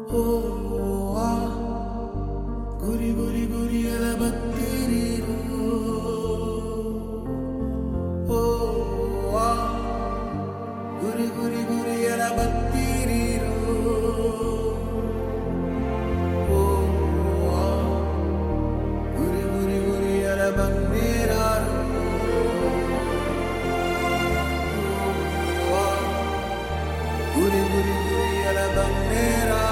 ಓ ಆ ಗುರಿ ಗುರಿ ಗುರಿಯಲ ಬತ್ತೀರಿರು ಓ ಆ ಗುರಿ ಗುರಿ ಗುರಿಯಲ ಬತ್ತೀರಿರು ಓ ಆ ಗುರಿ ಗುರಿ ಗುರಿಯಲ ಬಂದೇರಾರು ಗುರಿ ಗುರಿ ಗುರಿಯಲ ಬಂದೇರಾರು